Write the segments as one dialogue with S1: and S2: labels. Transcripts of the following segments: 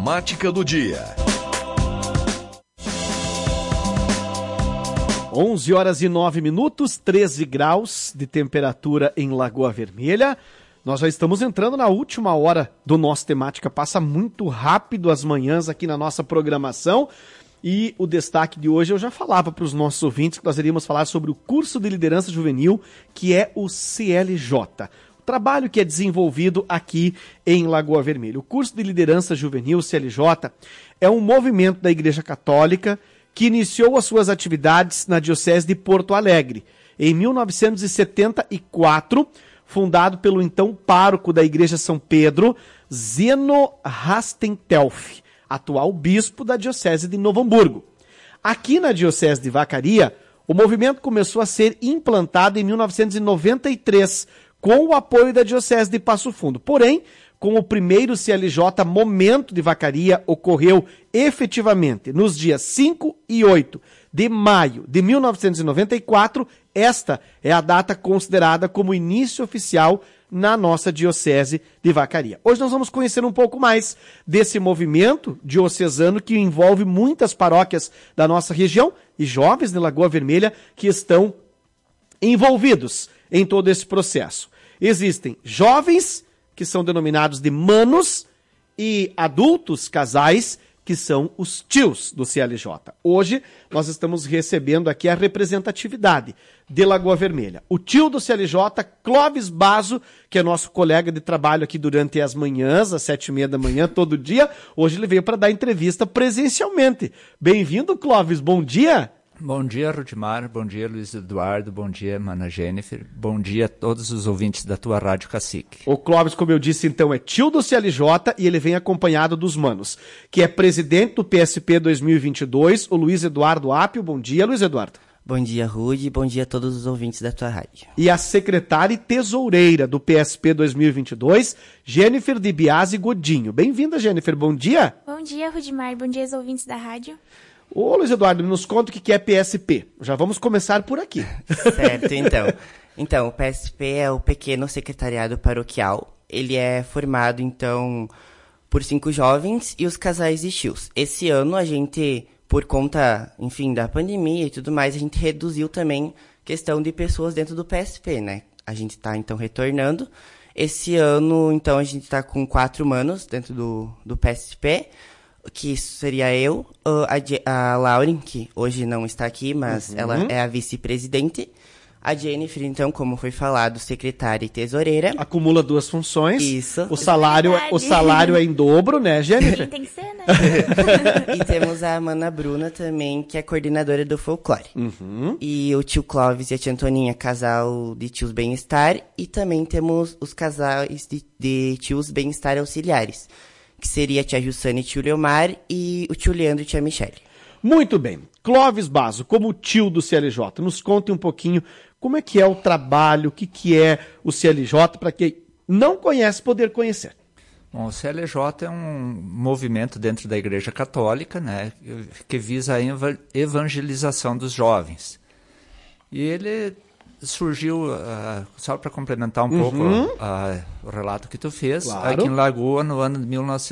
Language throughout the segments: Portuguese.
S1: temática do dia.
S2: 11h09, 13 graus de temperatura em Lagoa Vermelha. Nós já estamos entrando na última hora do nosso Temática. Passa muito rápido as manhãs aqui na nossa programação. E o destaque de hoje eu já falava para os nossos ouvintes que nós iríamos falar sobre o curso de liderança juvenil, que é o CLJ. O trabalho que é desenvolvido aqui em Lagoa Vermelha. O curso de liderança juvenil, CLJ, é um movimento da Igreja Católica que iniciou as suas atividades na Diocese de Porto Alegre em 1974, fundado pelo então pároco da Igreja São Pedro, Zeno Rastentelf, atual bispo da Diocese de Novo Hamburgo. Aqui na Diocese de Vacaria, o movimento começou a ser implantado em 1993, com o apoio da Diocese de Passo Fundo. Porém, com o primeiro CLJ Momento de Vacaria, ocorreu efetivamente nos dias 5 e 8 de maio de 1994, esta é a data considerada como início oficial na nossa Diocese de Vacaria. Hoje nós vamos conhecer um pouco mais desse movimento diocesano que envolve muitas paróquias da nossa região e jovens de Lagoa Vermelha que estão envolvidos em todo esse processo. Existem jovens que são denominados de manos e adultos, casais, que são os tios do CLJ. Hoje nós estamos recebendo aqui a representatividade de Lagoa Vermelha. O tio do CLJ, Clóvis Basso, que é nosso colega de trabalho aqui durante as manhãs, às 7h30 da manhã, todo dia. Hoje ele veio para dar entrevista presencialmente. Bem-vindo, Clóvis, bom dia!
S3: Bom dia, Rudimar, bom dia, Luiz Eduardo, bom dia, Mana Jennifer, bom dia a todos os ouvintes da tua Rádio Cacique.
S2: O Clóvis, como eu disse, então, é tio do CLJ e ele vem acompanhado dos manos, que é presidente do PSP 2022, o Luiz Eduardo Apio. Bom dia, Luiz Eduardo.
S4: Bom dia, Rude, bom dia a todos os ouvintes da tua rádio.
S2: E a secretária e tesoureira do PSP 2022, Jennifer de Biasi Godinho. Bem-vinda, Jennifer, bom dia.
S5: Bom dia, Rudimar, bom dia aos ouvintes da rádio.
S2: Ô, Luiz Eduardo, nos conta o que é PSP. Já vamos começar por aqui.
S4: Certo, então. O PSP é o Pequeno Secretariado Paroquial. Ele é formado, então, por 5 jovens e os casais e tios. Esse ano a gente, por conta, enfim, da pandemia e tudo mais, a gente reduziu também questão de pessoas dentro do PSP, né? A gente está, então, retornando. Esse ano, então, a gente está com 4 manos dentro do PSP, que seria eu, a Lauren, que hoje não está aqui, mas ela é a vice-presidente. A Jennifer, então, como foi falado, secretária e tesoureira.
S2: Acumula 2 funções.
S4: Isso.
S2: O salário é em dobro, né, Jennifer?
S5: Tem que ser, né?
S4: E temos a Mana Bruna também, que é coordenadora do folclore. E o tio Clóvis e a tia Antoninha, casal de tios bem-estar. E também temos os casais de tios bem-estar auxiliares, que seria a tia Jussane e tio Leomar, e o tio Leandro e tia Michele.
S2: Muito bem. Clóvis Basso, como tio do CLJ, nos conte um pouquinho como é que é o trabalho, o que é o CLJ, para quem não conhece poder conhecer.
S3: Bom, o CLJ é um movimento dentro da Igreja Católica, né, que visa a evangelização dos jovens. E ele surgiu, só para complementar um pouco o relato que tu fez,
S2: claro,
S3: aqui em Lagoa, no ano de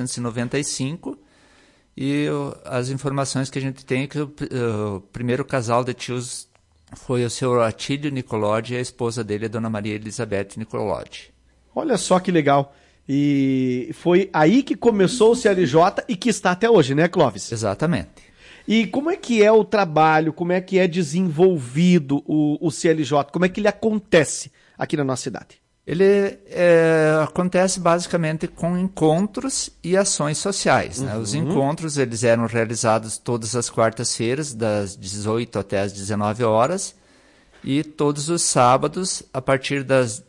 S3: 1995, e as informações que a gente tem é que o primeiro casal de tios foi o seu Atílio Nicolodi e a esposa dele, a dona Maria Elizabeth Nicolodi.
S2: Olha só que legal. E foi aí que começou o CLJ e que está até hoje, né, Clóvis?
S3: Exatamente.
S2: E como é que é o trabalho, como é que é desenvolvido o CLJ, como é que ele acontece aqui na nossa cidade?
S3: Ele acontece basicamente com encontros e ações sociais, né? Os encontros eles eram realizados todas as quartas-feiras, das 18 até as 19 horas, e todos os sábados, a partir das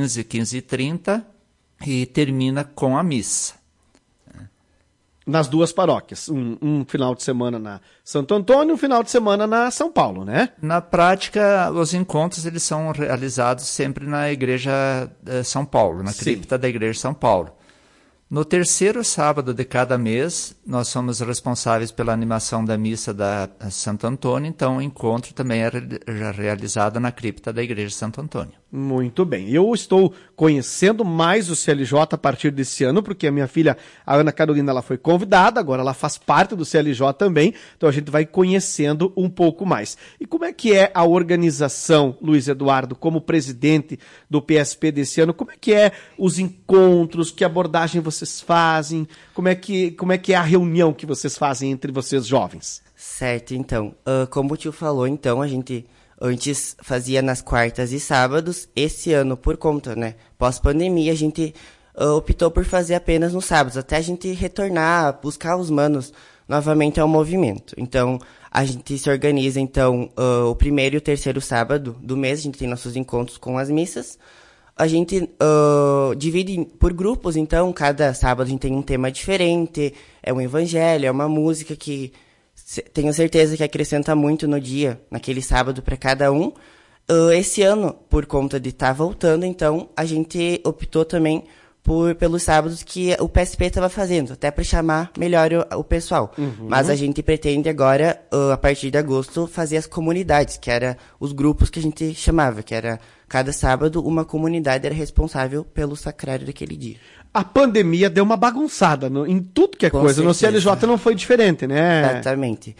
S3: 15h30, e termina com a missa.
S2: Nas 2 paróquias, um final de semana na Santo Antônio e um final de semana na São Paulo, né?
S3: Na prática, os encontros eles são realizados sempre na Igreja São Paulo, na cripta da Igreja São Paulo. No 3º sábado de cada mês, nós somos responsáveis pela animação da missa da Santo Antônio, então o encontro também é realizado na cripta da Igreja Santo Antônio.
S2: Muito bem. Eu estou conhecendo mais o CLJ a partir desse ano, porque a minha filha, a Ana Carolina, ela foi convidada, agora ela faz parte do CLJ também, então a gente vai conhecendo um pouco mais. E como é que é a organização, Luiz Eduardo, como presidente do PSP desse ano? Como é que é os encontros, que abordagem vocês fazem? Como é que é a reunião que vocês fazem entre vocês jovens?
S4: Certo, então. Como o tio falou, então, a gente antes fazia nas quartas e sábados. Esse ano, por conta, né, pós-pandemia, a gente optou por fazer apenas nos sábados, até a gente retornar, buscar os manos novamente ao movimento. Então, a gente se organiza, então, o primeiro e o terceiro sábado do mês, a gente tem nossos encontros com as missas. A gente divide por grupos, então, cada sábado a gente tem um tema diferente, é um evangelho, é uma música que tenho certeza que acrescenta muito no dia, naquele sábado, para cada um. Esse ano, por conta de estar voltando, então, a gente optou também pelos sábados que o PSP estava fazendo, até para chamar melhor o pessoal. Uhum. Mas a gente pretende agora, a partir de agosto, fazer as comunidades, que eram os grupos que a gente chamava, que era cada sábado uma comunidade era responsável pelo sacrário daquele dia.
S2: A pandemia deu uma bagunçada em tudo que é
S4: Com
S2: coisa.
S4: certeza.
S2: No CLJ não foi diferente, né?
S4: Exatamente.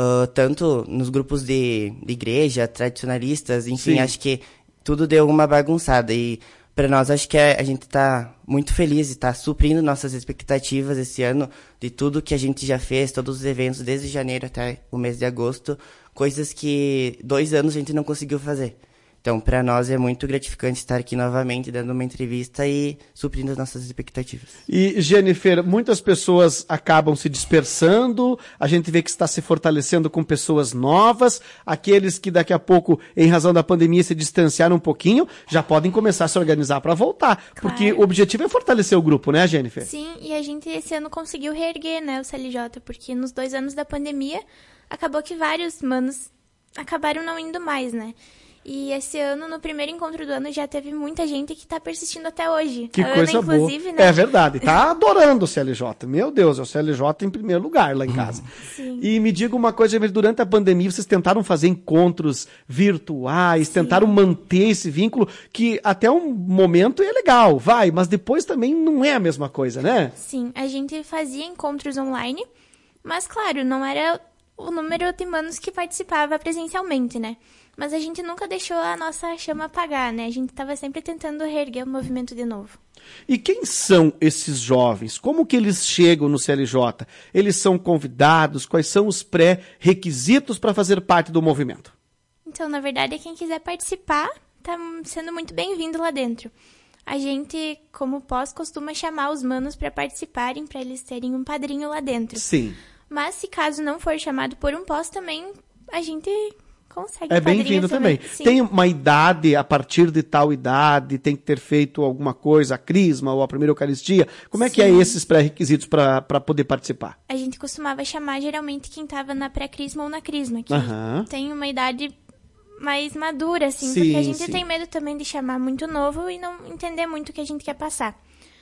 S4: Tanto nos grupos de igreja, tradicionalistas, enfim,
S2: Sim.
S4: Acho que tudo deu uma bagunçada. E para nós, acho que a gente está muito feliz e está suprindo nossas expectativas esse ano de tudo que a gente já fez, todos os eventos, desde janeiro até o mês de agosto, coisas que 2 anos a gente não conseguiu fazer. Então, para nós é muito gratificante estar aqui novamente dando uma entrevista e suprindo as nossas expectativas.
S2: E, Jennifer, muitas pessoas acabam se dispersando, a gente vê que está se fortalecendo com pessoas novas, aqueles que daqui a pouco, em razão da pandemia, se distanciaram um pouquinho, já podem começar a se organizar para voltar, claro. Porque o objetivo é fortalecer o grupo, né, Jennifer?
S5: Sim, e a gente esse ano conseguiu reerguer, né, o CLJ, porque nos 2 anos da pandemia, acabou que vários manos acabaram não indo mais, né? E esse ano, no primeiro encontro do ano, já teve muita gente que tá persistindo até hoje.
S2: Que
S5: a
S2: coisa
S5: Ana, inclusive,
S2: boa.
S5: Né?
S2: É verdade, tá adorando o CLJ. Meu Deus, é o CLJ em primeiro lugar lá em casa.
S5: Sim.
S2: E me diga uma coisa, durante a pandemia vocês tentaram fazer encontros virtuais,
S5: Sim.
S2: tentaram manter esse vínculo, que até um momento é legal, mas depois também não é a mesma coisa, né?
S5: Sim, a gente fazia encontros online, mas claro, não era o número de manos que participava presencialmente, né? Mas a gente nunca deixou a nossa chama apagar, né? A gente estava sempre tentando reerguer o movimento de novo.
S2: E quem são esses jovens? Como que eles chegam no CLJ? Eles são convidados? Quais são os pré-requisitos para fazer parte do movimento?
S5: Então, na verdade, quem quiser participar está sendo muito bem-vindo lá dentro. A gente, como pós, costuma chamar os manos para participarem, para eles terem um padrinho lá dentro.
S2: Sim.
S5: Mas se caso não for chamado por um pós, também a gente consegue.
S2: É bem-vindo também.
S5: Sim.
S2: Tem uma idade, a partir de tal idade, tem que ter feito alguma coisa, a crisma ou a primeira Eucaristia? Como é que é esses pré-requisitos para poder participar?
S5: A gente costumava chamar geralmente quem estava na pré-crisma ou na crisma, que tem uma idade mais madura, assim,
S2: sim,
S5: porque a gente tem medo também de chamar muito novo e não entender muito o que a gente quer passar.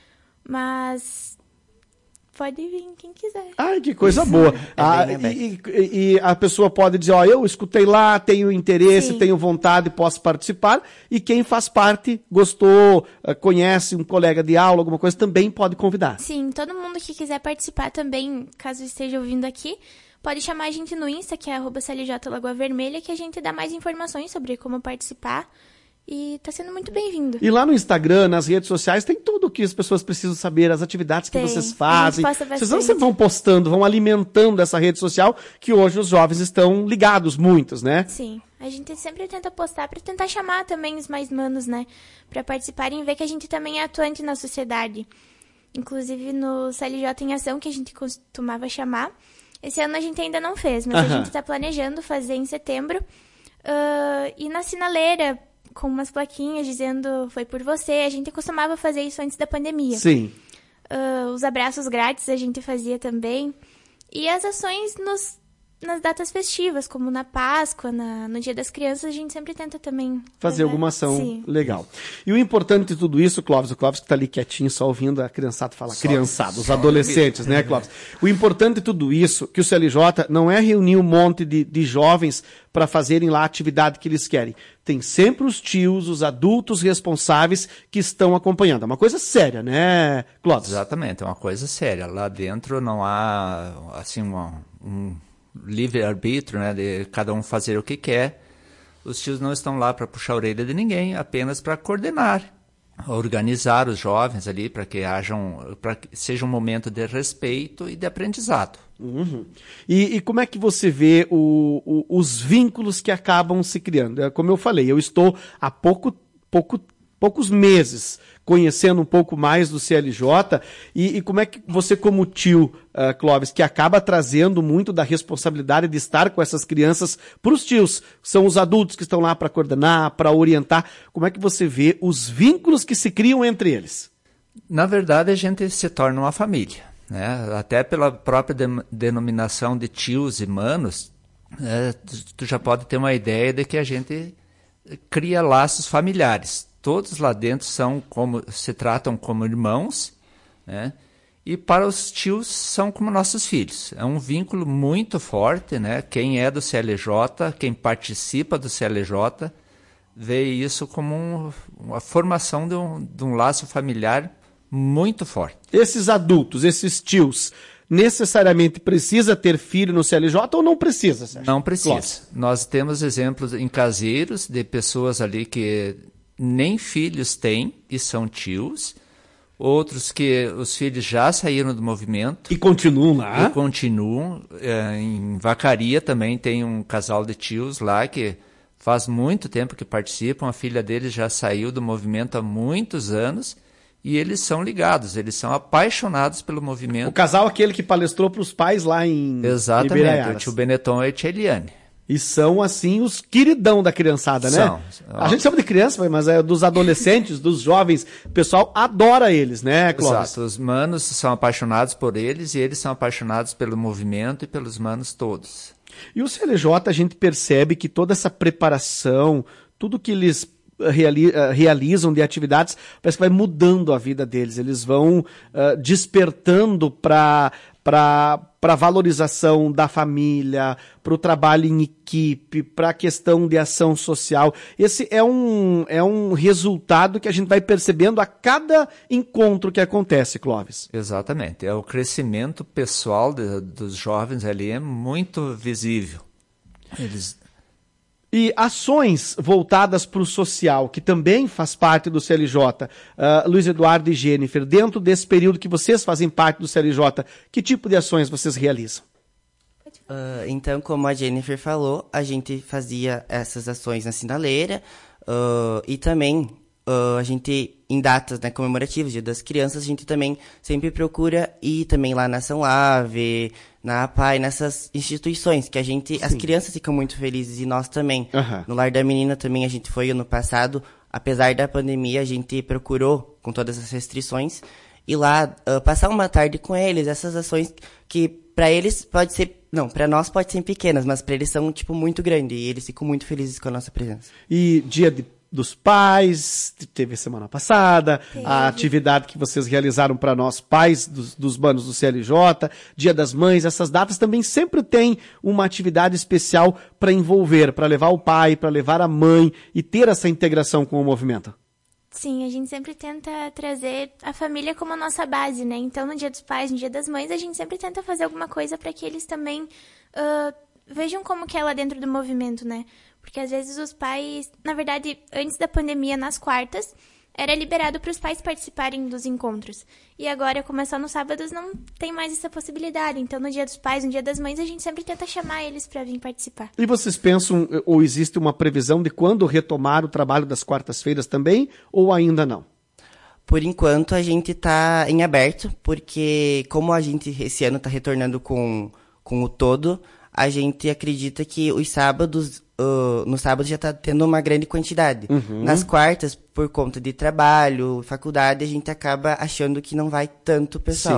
S5: Mas pode vir quem quiser.
S2: Ai, que coisa boa. E a pessoa pode dizer, eu escutei lá, tenho interesse, sim, tenho vontade, posso participar. E quem faz parte, gostou, conhece um colega de aula, alguma coisa, também pode convidar.
S5: Sim, todo mundo que quiser participar também, caso esteja ouvindo aqui, pode chamar a gente no Insta, que é @CLJ Lagoa Vermelha, que a gente dá mais informações sobre como participar. E tá sendo muito bem-vindo.
S2: E lá no Instagram, nas redes sociais, tem tudo o que as pessoas precisam saber, as atividades que vocês fazem. Vocês sempre vão postando, vão alimentando essa rede social, que hoje os jovens estão ligados, muitos, né?
S5: Sim, a gente sempre tenta postar para tentar chamar também os mais manos, né? Para participarem e ver que a gente também é atuante na sociedade. Inclusive no CLJ em Ação, que a gente costumava chamar. Esse ano a gente ainda não fez, mas a gente tá planejando fazer em setembro. E na sinaleira, com umas plaquinhas dizendo foi por você. A gente costumava fazer isso antes da pandemia.
S2: Sim.
S5: Os abraços grátis a gente fazia também. E as ações nas datas festivas, como na Páscoa, no Dia das Crianças, a gente sempre tenta também
S2: fazer alguma ação legal. E o importante de tudo isso, o Clóvis que está ali quietinho, só ouvindo a criançada falar. Os adolescentes, né, Clóvis? O importante de tudo isso, que o CLJ não é reunir um monte de jovens para fazerem lá a atividade que eles querem. Tem sempre os tios, os adultos responsáveis que estão acompanhando. É uma coisa séria, né, Clóvis?
S3: Exatamente, é uma coisa séria. Lá dentro não há, assim, um livre-arbítrio, né, de cada um fazer o que quer. Os tios não estão lá para puxar a orelha de ninguém, apenas para coordenar, organizar os jovens ali para que seja um momento de respeito e de aprendizado.
S2: Uhum. E como é que você vê os vínculos que acabam se criando? Como eu falei, eu estou há poucos meses conhecendo um pouco mais do CLJ, e como é que você, como tio, Clóvis, que acaba trazendo muito da responsabilidade de estar com essas crianças para os tios, são os adultos que estão lá para coordenar, para orientar, como é que você vê os vínculos que se criam entre eles?
S3: Na verdade, a gente se torna uma família, né? Até pela própria denominação de tios e manos, tu já pode ter uma ideia de que a gente cria laços familiares. Todos lá dentro se tratam como irmãos, né? E para os tios são como nossos filhos. É um vínculo muito forte, né? Quem é do CLJ, quem participa do CLJ, vê isso como uma formação de um laço familiar muito forte.
S2: Esses adultos, esses tios, necessariamente precisa ter filho no CLJ ou não precisa, Sérgio?
S3: Não precisa. Nós temos exemplos em caseiros de pessoas ali que nem filhos têm e são tios, outros que os filhos já saíram do movimento.
S2: E continuam lá.
S3: Em Vacaria também tem um casal de tios lá que faz muito tempo que participam, a filha deles já saiu do movimento há muitos anos e eles são ligados, eles são apaixonados pelo movimento.
S2: O casal aquele que palestrou para os pais lá em
S3: Exatamente, o tio Benetton e a tia Eliane.
S2: E são, assim, os queridão da criançada, né?
S3: São.
S2: A gente chama de criança, mas é dos adolescentes, dos jovens. O pessoal adora eles, né, Clóvis?
S3: Exato. Os manos são apaixonados por eles e eles são apaixonados pelo movimento e pelos manos todos.
S2: E o CLJ, a gente percebe que toda essa preparação, tudo que eles realizam de atividades, parece que vai mudando a vida deles. Eles vão despertando para a valorização da família, para o trabalho em equipe, para a questão de ação social. Esse é um resultado que a gente vai percebendo a cada encontro que acontece, Clóvis.
S3: Exatamente. O crescimento pessoal dos jovens ali é muito visível.
S2: E ações voltadas para o social, que também faz parte do CLJ, Luiz Eduardo e Jennifer, dentro desse período que vocês fazem parte do CLJ, que tipo de ações vocês realizam?
S4: Então, como a Jennifer falou, a gente fazia essas ações na sinaleira e também a gente, em datas, né, comemorativas, Dia das Crianças, a gente também sempre procura ir também lá na São Ave, na APAI, nessas instituições que as crianças ficam muito felizes e nós também.
S2: Uhum.
S4: No Lar da Menina também a gente foi ano passado, apesar da pandemia, a gente procurou, com todas as restrições, ir lá passar uma tarde com eles, essas ações que para eles pode ser, não, para nós pode ser pequenas, mas para eles são tipo muito grandes e eles ficam muito felizes com a nossa presença.
S2: E Dia dos Pais, teve semana passada, a atividade que vocês realizaram para nós, pais dos manos do CLJ, Dia das Mães, essas datas também sempre tem uma atividade especial para envolver, para levar o pai, para levar a mãe e ter essa integração com o movimento.
S5: Sim, a gente sempre tenta trazer a família como a nossa base, né? Então, no Dia dos Pais, no Dia das Mães, a gente sempre tenta fazer alguma coisa para que eles também vejam como que é lá dentro do movimento, né? Porque às vezes os pais, na verdade, antes da pandemia, nas quartas, era liberado para os pais participarem dos encontros. E agora, como é só nos sábados, não tem mais essa possibilidade. Então, no Dia dos Pais, no Dia das Mães, a gente sempre tenta chamar eles para vir participar.
S2: E vocês pensam, ou existe uma previsão de quando retomar o trabalho das quartas-feiras também, ou ainda não?
S4: Por enquanto, a gente está em aberto, porque como a gente esse ano está retornando com o todo, a gente acredita que os sábados, no sábado já está tendo uma grande quantidade.
S2: Uhum.
S4: Nas quartas, por conta de trabalho, faculdade, a gente acaba achando que não vai tanto pessoal.
S2: Sim.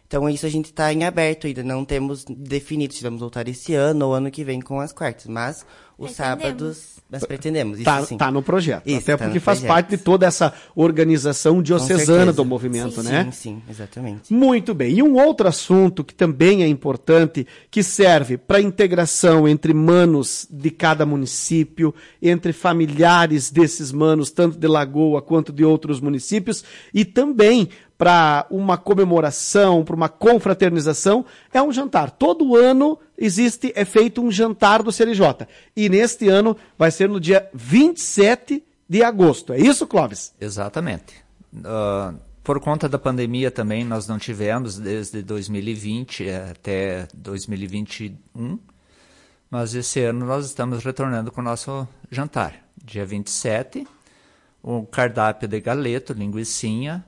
S4: Então isso a gente está em aberto ainda, não temos definido se vamos voltar esse ano ou ano que vem com as quartas, mas os sábados nós pretendemos, isso sim.
S2: Tá no projeto,
S4: Isso,
S2: até
S4: tá
S2: porque
S4: no
S2: faz
S4: projeto.
S2: parte de toda essa organização diocesana
S4: certeza.
S2: do movimento,
S5: Sim.
S2: né?
S4: Sim, exatamente.
S2: Muito bem. E um outro assunto que também é importante, que serve para a integração entre manos de cada município, entre familiares desses manos, tanto de Lagoa quanto de outros municípios, e também para uma comemoração, para uma confraternização, é um jantar. Todo ano é feito um jantar do CLJ. E neste ano vai ser no dia 27 de agosto. É isso, Clóvis?
S3: Exatamente. Por conta da pandemia também, nós não tivemos desde 2020 até 2021, mas esse ano nós estamos retornando com o nosso jantar. Dia 27, um cardápio de galeto, linguicinha,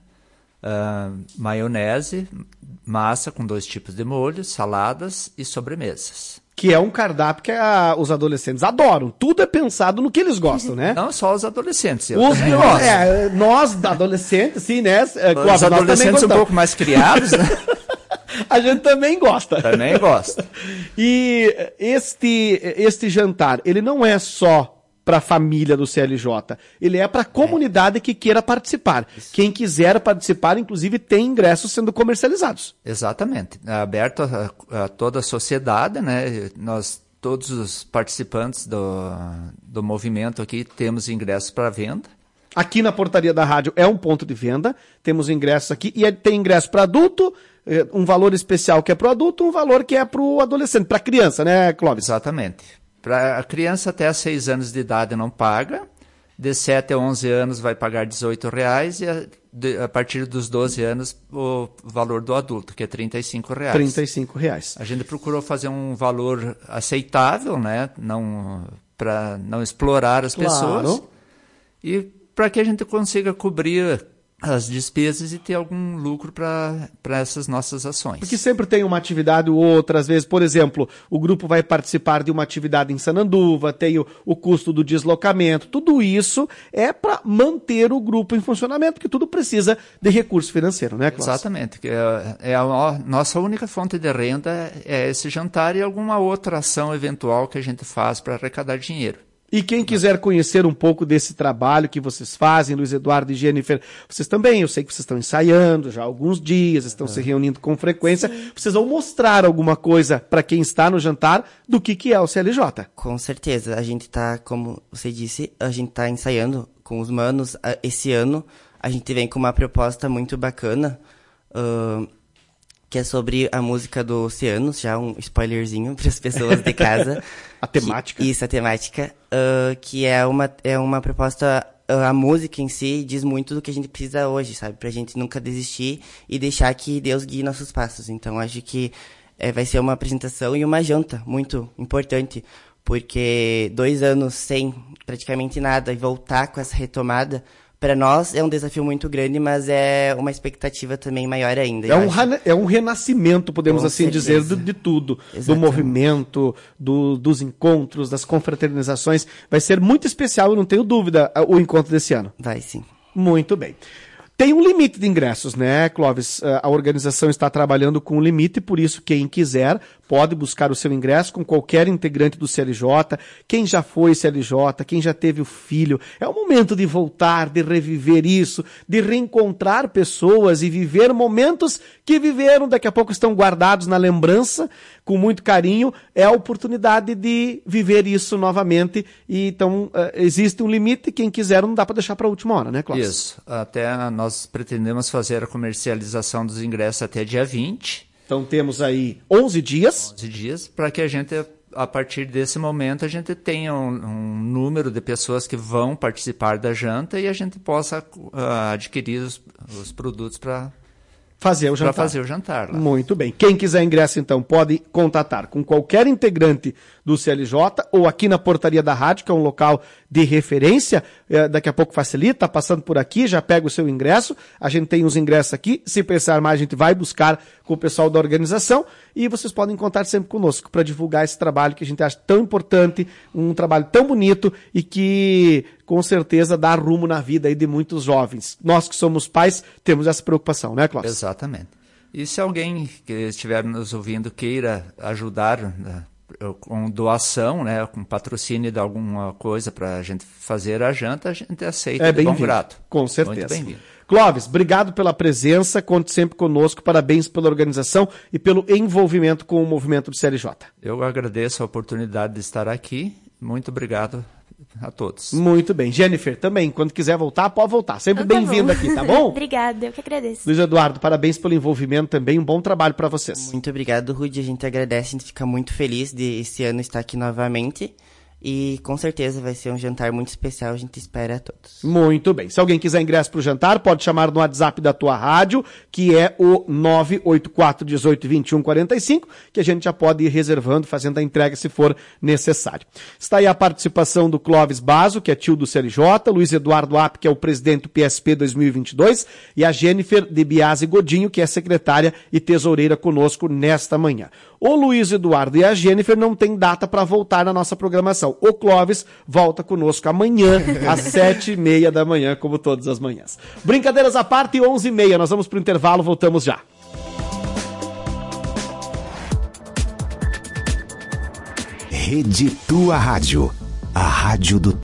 S3: maionese, massa com 2 tipos de molho, saladas e sobremesas.
S2: Que é um cardápio que os adolescentes adoram. Tudo é pensado no que eles gostam, né?
S3: Não só os adolescentes.
S2: Nós, adolescentes, sim, né?
S3: Os adolescentes um pouco mais criados, né?
S2: A gente também gosta.
S3: Também gosta.
S2: E este jantar, ele não é só para a família do CLJ, ele é para a comunidade que queira participar. Quem quiser participar, inclusive, tem ingressos sendo comercializados.
S3: Exatamente. É aberto a toda a sociedade, né? Nós, todos os participantes do movimento aqui, temos ingressos para venda.
S2: Aqui na portaria da rádio é um ponto de venda, temos ingressos aqui, e tem ingresso para adulto, um valor especial que é para o adulto, um valor que é para o adolescente, para a criança, né, Clóvis?
S3: Exatamente. Para a criança até 6 anos de idade não paga, de 7 a 11 anos vai pagar R$18 e a partir dos 12 anos o valor do adulto, que é R$35.
S2: R$35.
S3: A gente procurou fazer um valor aceitável, né? Para não explorar as pessoas e para que a gente consiga cobrir as despesas e ter algum lucro para essas nossas ações.
S2: Porque sempre tem uma atividade ou outra, às vezes, por exemplo, o grupo vai participar de uma atividade em Sananduva, tem o custo do deslocamento, tudo isso é para manter o grupo em funcionamento, porque tudo precisa de recurso financeiro, né, Cláudio?
S3: Exatamente, a nossa única fonte de renda é esse jantar e alguma outra ação eventual que a gente faz para arrecadar dinheiro.
S2: E quem quiser conhecer um pouco desse trabalho que vocês fazem, Luiz Eduardo e Jennifer, vocês também, eu sei que vocês estão ensaiando já há alguns dias, estão se reunindo com frequência, sim. Vocês vão mostrar alguma coisa para quem está no jantar do que é o CLJ.
S4: Com certeza, a gente está, como você disse, a gente está ensaiando com os manos. Esse ano a gente vem com uma proposta muito bacana, que é sobre a música do Oceanos, já um spoilerzinho para as pessoas de casa.
S2: A temática.
S4: A temática, que é uma proposta, a música em si diz muito do que a gente precisa hoje, sabe? Pra gente nunca desistir e deixar que Deus guie nossos passos. Então, acho que vai ser uma apresentação e uma janta muito importante, porque 2 anos sem praticamente nada e voltar com essa retomada, para nós é um desafio muito grande, mas é uma expectativa também maior ainda.
S2: É um renascimento, podemos assim dizer, de tudo. Exatamente. Do movimento, dos encontros, das confraternizações. Vai ser muito especial, eu não tenho dúvida, o encontro desse ano.
S4: Vai sim.
S2: Muito bem. Tem um limite de ingressos, né, Clóvis? A organização está trabalhando com um limite, por isso quem quiser pode buscar o seu ingresso com qualquer integrante do CLJ, quem já foi CLJ, quem já teve o filho. É o momento de voltar, de reviver isso, de reencontrar pessoas e viver momentos que viveram, daqui a pouco estão guardados na lembrança, com muito carinho. É a oportunidade de viver isso novamente. E então, existe um limite, quem quiser não dá para deixar para a última hora, né, Clóvis?
S3: Isso. Até nós pretendemos fazer a comercialização dos ingressos até dia 20.
S2: Então temos aí 11 dias.
S3: 11 dias, para que a gente, a partir desse momento, a gente tenha um número de pessoas que vão participar da janta e a gente possa adquirir os produtos para
S2: fazer o jantar.
S3: Para fazer o jantar lá.
S2: Muito bem. Quem quiser ingresso, então, pode contatar com qualquer integrante do CLJ ou aqui na portaria da rádio, que é um local de referência. Daqui a pouco facilita, passando por aqui, já pega o seu ingresso. A gente tem os ingressos aqui. Se precisar mais, a gente vai buscar com o pessoal da organização. E vocês podem contar sempre conosco para divulgar esse trabalho que a gente acha tão importante, um trabalho tão bonito e que, com certeza, dá rumo na vida aí de muitos jovens. Nós que somos pais, temos essa preocupação, né, Cláudio?
S3: Exatamente. E se alguém que estiver nos ouvindo queira ajudar, né, com doação, né, com patrocínio de alguma coisa para a gente fazer a janta, a gente aceita de bom grado.
S2: Com certeza.
S3: Muito bem-vindo.
S2: Clóvis, obrigado pela presença, conte sempre conosco, parabéns pela organização e pelo envolvimento com o movimento do CLJ.
S3: Eu agradeço a oportunidade de estar aqui, muito obrigado a todos.
S2: Muito bem. Jennifer, também, quando quiser voltar, pode voltar. Sempre
S5: Então tá
S2: bem-vinda
S5: bom.
S2: aqui, tá bom?
S5: Obrigada, eu que agradeço.
S2: Luiz Eduardo, parabéns pelo envolvimento também, um bom trabalho para vocês.
S4: Muito obrigado, Rudy. A gente agradece, a gente fica muito feliz de esse ano estar aqui novamente. E com certeza vai ser um jantar muito especial, a gente espera a todos.
S2: Muito bem. Se alguém quiser ingresso para o jantar, pode chamar no WhatsApp da tua rádio, que é o 984182145, que a gente já pode ir reservando, fazendo a entrega se for necessário. Está aí a participação do Clóvis Basso, que é tio do CLJ, Luiz Eduardo App, que é o presidente do PSP 2022, e a Jennifer de Biase Godinho, que é secretária e tesoureira conosco nesta manhã. O Luiz Eduardo e a Jennifer não têm data para voltar na nossa programação. O Clóvis volta conosco amanhã, às 7h30 da manhã, como todas as manhãs. Brincadeiras à parte, 11h30. Nós vamos para o intervalo, voltamos já.
S1: Rede Tua Rádio, a rádio do